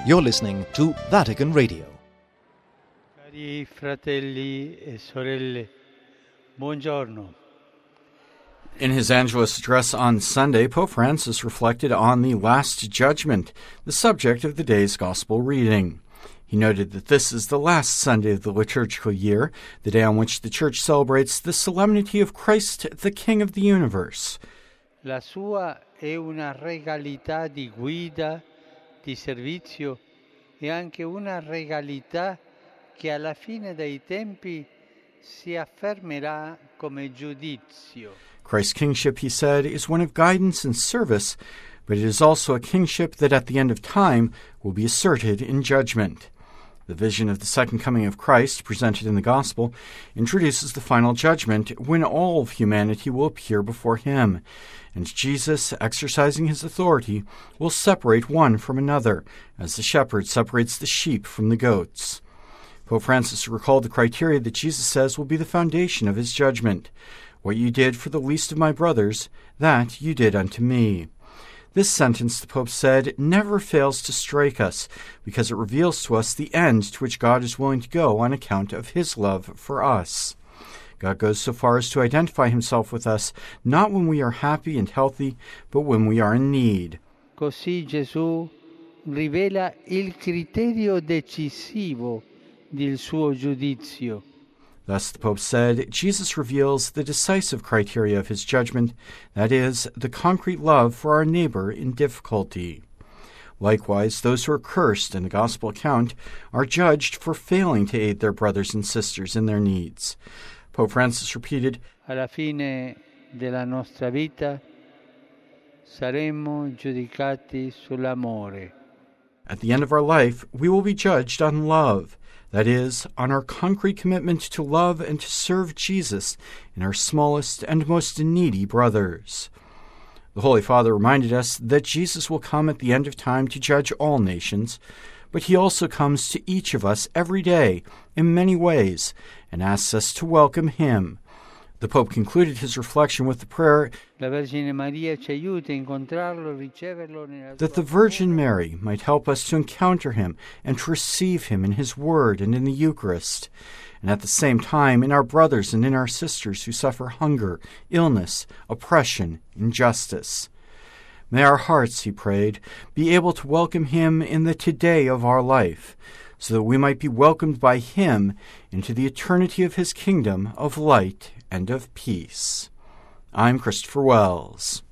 You're listening to Vatican Radio. Cari fratelli e sorelle, buongiorno. In his Angelus address on Sunday, Pope Francis reflected on the Last Judgment, the subject of the day's Gospel reading. He noted that this is the last Sunday of the liturgical year, the day on which the Church celebrates the solemnity of Christ, the King of the universe. La sua è una regalità di guida, di servizio e anche una regalità che alla fine dei tempi si affermerà come giudizio. Christ's kingship, he said, is one of guidance and service, but it is also a kingship that at the end of time will be asserted in judgment. The vision of the second coming of Christ, presented in the Gospel, introduces the final judgment when all of humanity will appear before him, and Jesus, exercising his authority, will separate one from another, as the shepherd separates the sheep from the goats. Pope Francis recalled the criteria that Jesus says will be the foundation of his judgment. What you did for the least of my brothers, that you did unto me. This sentence, the Pope said, never fails to strike us, because it reveals to us the end to which God is willing to go on account of his love for us. God goes so far as to identify himself with us, not when we are happy and healthy, but when we are in need. Così Gesù rivela il criterio decisivo del suo giudizio. Thus, the Pope said, Jesus reveals the decisive criteria of his judgment, that is, the concrete love for our neighbor in difficulty. Likewise, those who are cursed in the Gospel account are judged for failing to aid their brothers and sisters in their needs. Pope Francis repeated, Alla fine della nostra vita saremo giudicati sull'amore. At the end of our life, we will be judged on love. That is, on our concrete commitment to love and to serve Jesus in our smallest and most needy brothers. The Holy Father reminded us that Jesus will come at the end of time to judge all nations, but he also comes to each of us every day in many ways and asks us to welcome him. The Pope concluded his reflection with the prayer that the Virgin Mary might help us to encounter him and to receive him in his word and in the Eucharist, and at the same time in our brothers and in our sisters who suffer hunger, illness, oppression, injustice. May our hearts, he prayed, be able to welcome him in the today of our life, so that we might be welcomed by him into the eternity of his kingdom of light and of peace. I'm Christopher Wells.